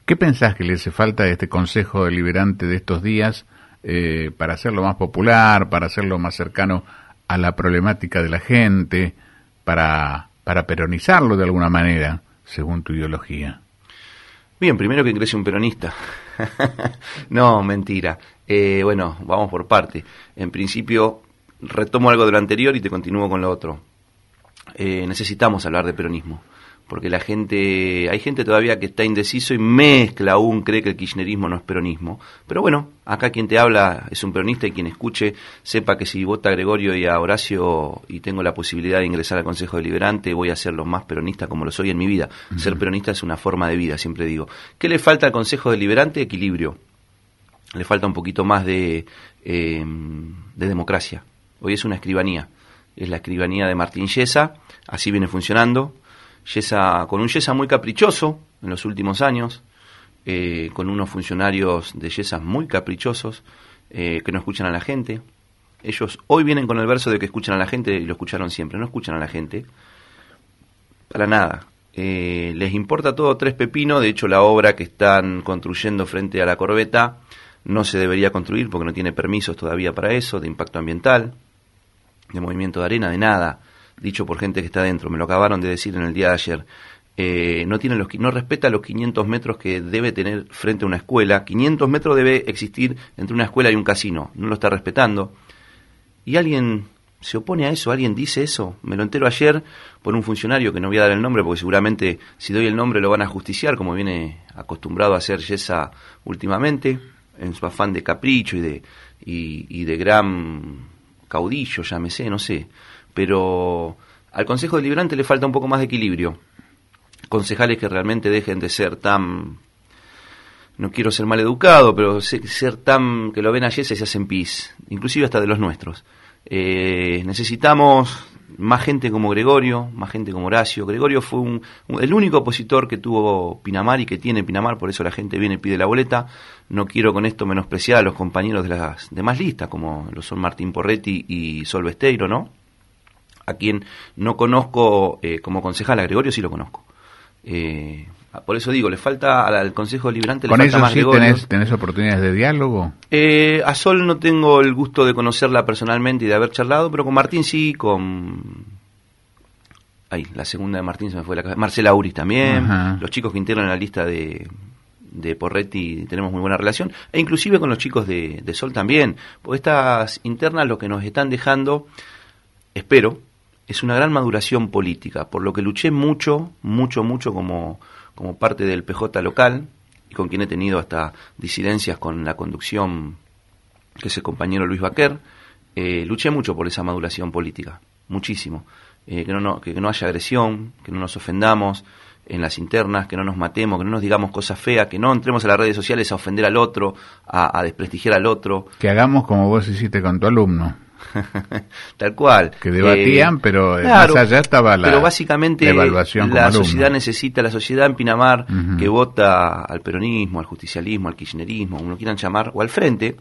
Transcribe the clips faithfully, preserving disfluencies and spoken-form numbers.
¿Qué pensás que le hace falta a este Consejo Deliberante de estos días eh, para hacerlo más popular, para hacerlo más cercano a la problemática de la gente, para, para peronizarlo de alguna manera, según tu ideología? Bien, primero que ingrese un peronista. No, mentira. Eh, bueno, vamos por parte. En principio, retomo algo de lo anterior y te continúo con lo otro. Eh, necesitamos hablar de peronismo, porque la gente, hay gente todavía que está indeciso y mezcla aún, cree que el kirchnerismo no es peronismo. Pero bueno, acá quien te habla es un peronista y quien escuche sepa que si vota a Gregorio y a Horacio y tengo la posibilidad de ingresar al Consejo Deliberante, voy a ser lo más peronista como lo soy en mi vida. Uh-huh. Ser peronista es una forma de vida, siempre digo. ¿Qué le falta al Consejo Deliberante? Equilibrio. Le falta un poquito más de, eh, de democracia. Hoy es una escribanía. Es la escribanía de Martín Yesa, así viene funcionando. Yesa, con un Yesa muy caprichoso en los últimos años, eh, con unos funcionarios de Yesa muy caprichosos, eh, que no escuchan a la gente. Ellos hoy vienen con el verso de que escuchan a la gente, y lo escucharon siempre, no escuchan a la gente, para nada. Eh, les importa todo tres pepinos. De hecho, la obra que están construyendo frente a la Corbeta no se debería construir porque no tiene permisos todavía para eso, de impacto ambiental, de movimiento de arena, de nada, dicho por gente que está dentro, me lo acabaron de decir en el día de ayer. Eh, no tiene los, no respeta los quinientos metros que debe tener frente a una escuela. quinientos metros debe existir entre una escuela y un casino, no lo está respetando. Y alguien se opone a eso, alguien dice eso. Me lo entero ayer por un funcionario que no voy a dar el nombre, porque seguramente si doy el nombre lo van a justiciar, como viene acostumbrado a hacer Yesa últimamente, en su afán de capricho y de, y, y de gran caudillo, llámese, no sé. Pero al Consejo Deliberante le falta un poco más de equilibrio. Concejales que realmente dejen de ser tan, no quiero ser mal educado, pero ser tan, que lo ven a Yesa y se hacen pis, inclusive hasta de los nuestros. Eh, necesitamos más gente como Gregorio, más gente como Horacio. Gregorio fue un, un, el único opositor que tuvo Pinamar y que tiene Pinamar, por eso la gente viene y pide la boleta. No quiero con esto menospreciar a los compañeros de las demás listas, como lo son Martín Porretti y Sol Besteiro, ¿no? A quien no conozco eh, como concejal, a Gregorio sí lo conozco. Eh, por eso digo, le falta al Consejo Deliberante, le ¿Con falta ellos más sí Gregorio. tenés, tenés oportunidades de diálogo? Eh, a Sol no tengo el gusto de conocerla personalmente y de haber charlado, pero con Martín sí, con... Ay, la segunda de Martín se me fue la cabeza. Marcela Uris también. Ajá. Los chicos que integran la lista de, de Porretti tenemos muy buena relación. E inclusive con los chicos de, de Sol también. Porque estas internas lo que nos están dejando, espero, es una gran maduración política. Por lo que luché mucho, mucho, mucho como, como parte del P J local, y con quien he tenido hasta disidencias con la conducción, que es el compañero Luis Baquer. Eh, luché mucho por esa maduración política, muchísimo. Eh, que, no, no, que, que no haya agresión, que no nos ofendamos en las internas, que no nos matemos, que no nos digamos cosas feas, que no entremos a las redes sociales a ofender al otro, a, a desprestigiar al otro. Que hagamos como vos hiciste con tu alumno. Tal cual. Que debatían, eh, pero claro, más allá estaba la, pero básicamente la evaluación la como sociedad alumno. necesita, la sociedad en Pinamar, uh-huh, que vota al peronismo, al justicialismo, al kirchnerismo, como lo quieran llamar, o al frente,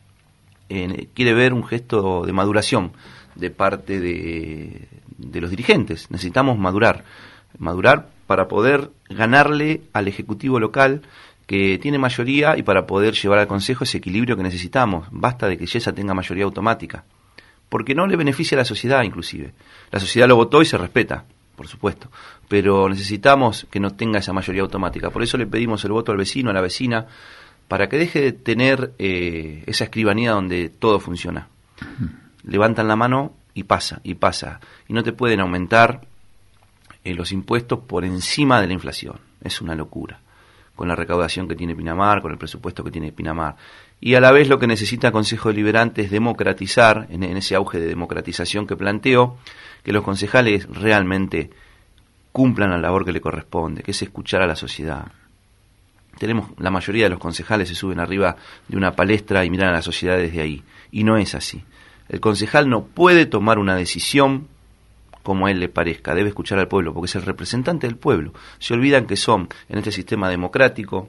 eh, quiere ver un gesto de maduración de parte de, de los dirigentes. Necesitamos madurar, madurar para poder ganarle al Ejecutivo local, que tiene mayoría, y para poder llevar al Consejo ese equilibrio que necesitamos. Basta de que Yesa tenga mayoría automática, porque no le beneficia a la sociedad inclusive. La sociedad lo votó y se respeta, por supuesto, pero necesitamos que no tenga esa mayoría automática. Por eso le pedimos el voto al vecino, a la vecina, para que deje de tener eh, esa escribanía donde todo funciona. Levantan la mano y pasa, y pasa. Y no te pueden aumentar eh, los impuestos por encima de la inflación. Es una locura. Con la recaudación que tiene Pinamar, con el presupuesto que tiene Pinamar. Y a la vez lo que necesita el Consejo Deliberante es democratizar, en, en ese auge de democratización que planteo, que los concejales realmente cumplan la labor que le corresponde, que es escuchar a la sociedad. Tenemos, la mayoría de los concejales se suben arriba de una palestra y miran a la sociedad desde ahí. Y no es así. El concejal no puede tomar una decisión como a él le parezca, debe escuchar al pueblo, porque es el representante del pueblo. Se olvidan que son, en este sistema democrático,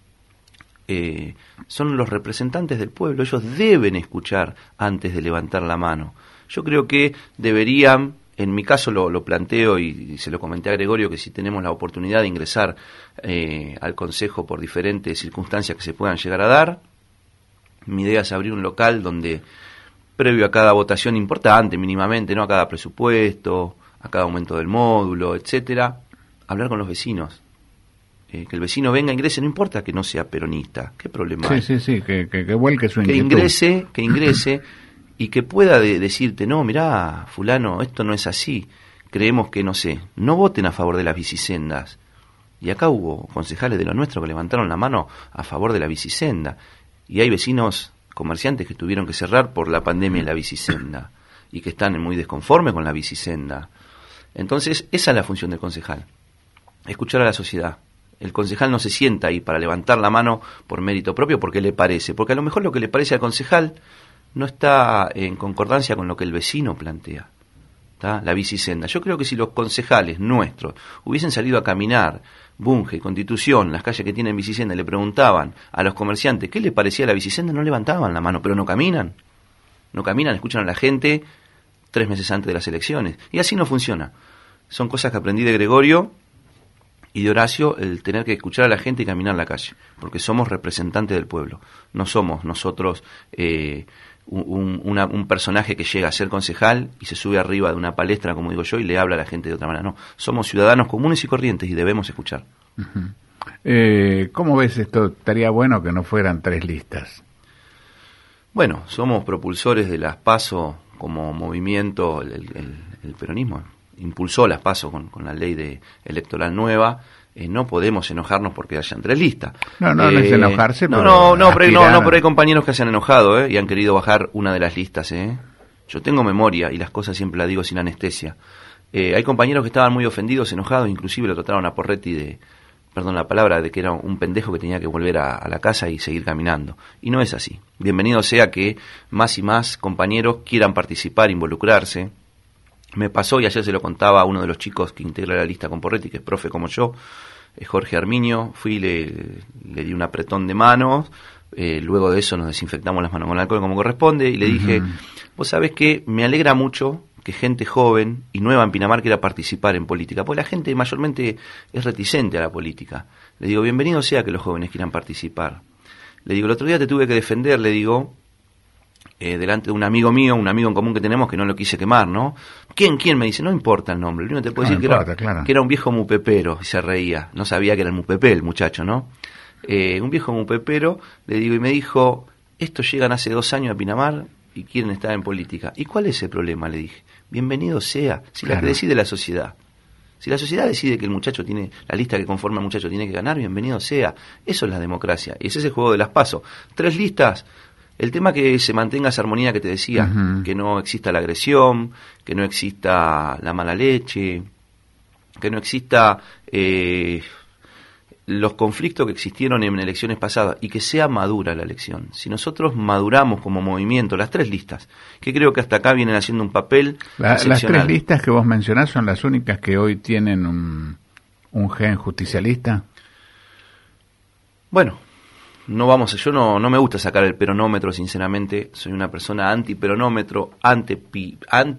eh, son los representantes del pueblo, ellos deben escuchar antes de levantar la mano. Yo creo que deberían En mi caso lo, lo planteo y, y se lo comenté a Gregorio, que si tenemos la oportunidad de ingresar eh, al Consejo por diferentes circunstancias que se puedan llegar a dar, mi idea es abrir un local donde, previo a cada votación importante, mínimamente, ¿no? A cada presupuesto, a cada aumento del módulo, etcétera, hablar con los vecinos. Eh, que el vecino venga, ingrese, no importa que no sea peronista, ¿qué problema sí, hay? Sí, sí, que, que, que vuelque su que inquietud. ingrese, que ingrese y que pueda de, decirte, no, mirá, fulano, esto no es así, creemos que, no sé, no voten a favor de las bicisendas. Y acá hubo concejales de lo nuestro que levantaron la mano a favor de la bicisenda. Y hay vecinos comerciantes que tuvieron que cerrar por la pandemia en la bicisenda y que están muy desconformes con la bicisenda. Entonces, esa es la función del concejal, escuchar a la sociedad. El concejal no se sienta ahí para levantar la mano por mérito propio porque le parece, porque a lo mejor lo que le parece al concejal no está en concordancia con lo que el vecino plantea, ¿tá? La bicisenda. Yo creo que si los concejales nuestros hubiesen salido a caminar Bunge, Constitución, las calles que tienen bicisenda, y le preguntaban a los comerciantes qué les parecía la bicisenda, no levantaban la mano, pero no caminan. No caminan, escuchan a la gente tres meses antes de las elecciones. Y así no funciona. Son cosas que aprendí de Gregorio y de Horacio, el tener que escuchar a la gente y caminar la calle, porque somos representantes del pueblo. No somos nosotros eh, un, una, un personaje que llega a ser concejal y se sube arriba de una palestra, como digo yo, y le habla a la gente de otra manera. No, somos ciudadanos comunes y corrientes y debemos escuchar. Uh-huh. eh, ¿Cómo ves esto? Estaría bueno que no fueran tres listas. Bueno, somos propulsores de las PASO como movimiento, el, el, el peronismo impulsó las PASO con, con la ley de electoral nueva. Eh, no podemos enojarnos porque hayan tres listas. No, no, eh, no es enojarse, no, pero no, no, pero, no, no, pero hay a... compañeros que se han enojado eh, y han querido bajar una de las listas. Eh. Yo tengo memoria y las cosas siempre las digo sin anestesia. Eh, hay compañeros que estaban muy ofendidos, enojados, inclusive lo trataron a Porretti de, perdón la palabra, de que era un pendejo que tenía que volver a, a la casa y seguir caminando. Y no es así. Bienvenido sea que más y más compañeros quieran participar, involucrarse. Me pasó, y ayer se lo contaba a uno de los chicos que integra la lista con Porretti, que es profe como yo, eh, Jorge Arminio, fui y le, le di un apretón de manos, eh, luego de eso nos desinfectamos las manos con alcohol como corresponde, y le uh-huh. dije, vos sabés que me alegra mucho que gente joven y nueva en Pinamar quiera participar en política, porque la gente mayormente es reticente a la política. Le digo, bienvenido sea que los jóvenes quieran participar. Le digo, el otro día te tuve que defender, le digo, Eh, delante de un amigo mío, un amigo en común que tenemos, que no lo quise quemar, ¿no? ¿Quién? ¿Quién? Me dice, no importa el nombre, lo único que te puedo no decir importa, que, era, claro. que era un viejo mupepero, y se reía, no sabía que era el mupepé el muchacho, ¿no? Eh, un viejo mupepero, le digo, y me dijo, estos llegan hace dos años a Pinamar y quieren estar en política. ¿Y cuál es el problema? Le dije, bienvenido sea, si claro. La que decide la sociedad. Si la sociedad decide que el muchacho tiene, la lista que conforma el muchacho tiene que ganar, bienvenido sea. Eso es la democracia, y ese es el juego de las PASO. Tres listas. El tema que se mantenga esa armonía que te decía, uh-huh. que no exista la agresión, que no exista la mala leche, que no exista eh, los conflictos que existieron en elecciones pasadas y que sea madura la elección. Si nosotros maduramos como movimiento, las tres listas, que creo que hasta acá vienen haciendo un papel la, Las tres listas que vos mencionás son las únicas que hoy tienen un, un gen justicialista. Bueno, no vamos a, yo no, no me gusta sacar el peronómetro, sinceramente. Soy una persona anti-peronómetro, anti-pi,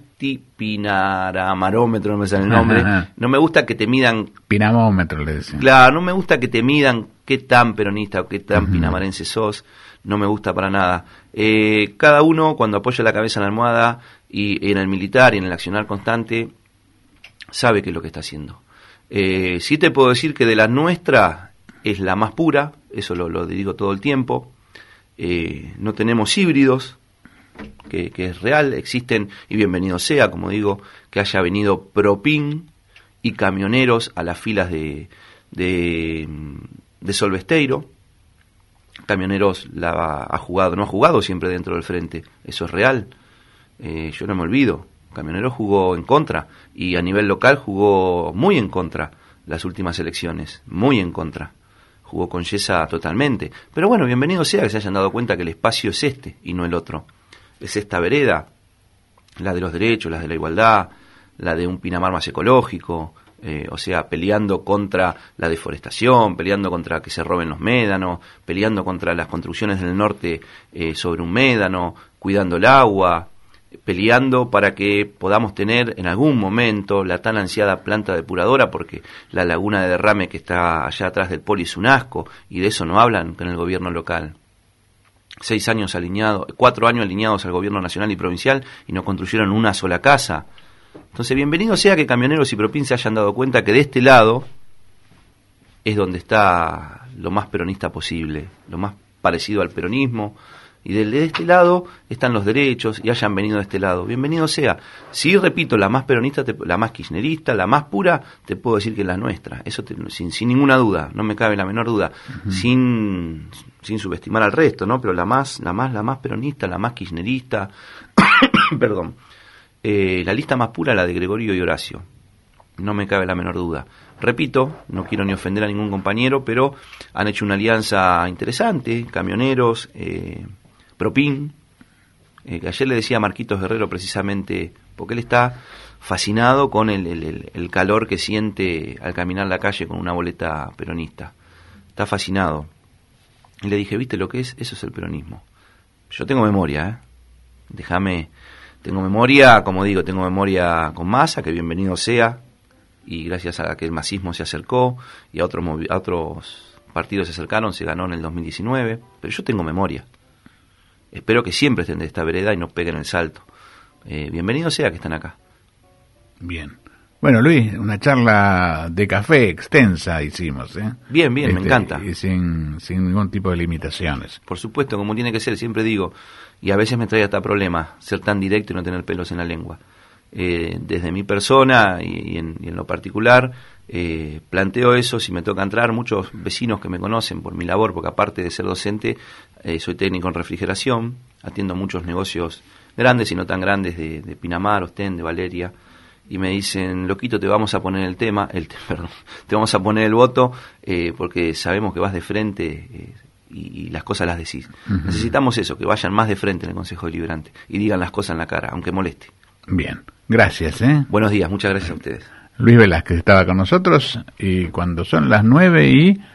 anti-pinaramarómetro, no me sale el nombre. Ajá, ajá. No me gusta que te midan... Pinamómetro, le decía. Claro, no me gusta que te midan qué tan peronista o qué tan uh-huh. pinamarense sos. No me gusta para nada. Eh, cada uno, cuando apoya la cabeza en la almohada, y en el militar y en el accionar constante, sabe qué es lo que está haciendo. Eh, sí te puedo decir que de la nuestra... es la más pura, eso lo, lo digo todo el tiempo. Eh, no tenemos híbridos, que, que es real, existen, y bienvenido sea, como digo, que haya venido Propin y camioneros a las filas de, de, de Solbesteiro. Camioneros la ha jugado, no ha jugado siempre dentro del frente, eso es real. Eh, yo no me olvido, Camioneros jugó en contra, y a nivel local jugó muy en contra las últimas elecciones, muy en contra. Jugó con Yesa totalmente. Pero bueno, bienvenido sea que se hayan dado cuenta que el espacio es este y no el otro. Es esta vereda, la de los derechos, la de la igualdad, la de un Pinamar más ecológico, eh, o sea, peleando contra la deforestación, peleando contra que se roben los médanos, peleando contra las construcciones del norte eh, sobre un médano, cuidando el agua, peleando para que podamos tener en algún momento la tan ansiada planta depuradora, porque la laguna de derrame que está allá atrás del poli es un asco, y de eso no hablan con el gobierno local. Seis años alineados, cuatro años alineados al gobierno nacional y provincial y no construyeron una sola casa. Entonces, bienvenido sea que Camioneros y Propin se hayan dado cuenta que de este lado es donde está lo más peronista posible, lo más parecido al peronismo, y de, de este lado están los derechos, y hayan venido de este lado. Bienvenido sea. Sí, repito, la más peronista, te, la más kirchnerista, la más pura, te puedo decir que es la nuestra, eso te, sin, sin ninguna duda, no me cabe la menor duda, uh-huh. sin, sin subestimar al resto, ¿no? Pero la más, la más, la más peronista, la más kirchnerista, perdón, eh, la lista más pura, la de Gregorio y Horacio, no me cabe la menor duda. Repito, no quiero ni ofender a ningún compañero, pero han hecho una alianza interesante, Camioneros, eh, Propin, eh, que ayer le decía a Marquitos Guerrero precisamente, porque él está fascinado con el, el, el calor que siente al caminar la calle con una boleta peronista. Está fascinado. Y le dije, ¿viste lo que es? Eso es el peronismo. Yo tengo memoria, ¿eh? Déjame, tengo memoria, como digo, tengo memoria con Massa, que bienvenido sea, y gracias a que el masismo se acercó y a otros, movi- a otros partidos se acercaron, se ganó en el dos mil diecinueve, pero yo tengo memoria. Espero que siempre estén de esta vereda y no peguen el salto. Eh, bienvenido sea que están acá. Bien. Bueno, Luis, una charla de café extensa hicimos, ¿eh? Bien, bien, este, me encanta. Y sin, sin ningún tipo de limitaciones. Por supuesto, como tiene que ser, siempre digo, y a veces me trae hasta problema ser tan directo y no tener pelos en la lengua. Eh, desde mi persona y, y, en, y en lo particular, eh, planteo eso, si me toca entrar, muchos vecinos que me conocen por mi labor, porque aparte de ser docente, eh, soy técnico en refrigeración, atiendo muchos negocios grandes y no tan grandes de, de Pinamar, Ostende, Valeria, y me dicen, loquito, te vamos a poner el tema, el te, perdón, te vamos a poner el voto, eh, porque sabemos que vas de frente eh, y, y las cosas las decís. Uh-huh. Necesitamos eso, que vayan más de frente en el Consejo Deliberante y digan las cosas en la cara, aunque moleste. Bien, gracias, ¿eh? Buenos días, muchas gracias a ustedes. Luis Velázquez estaba con nosotros y cuando son las nueve y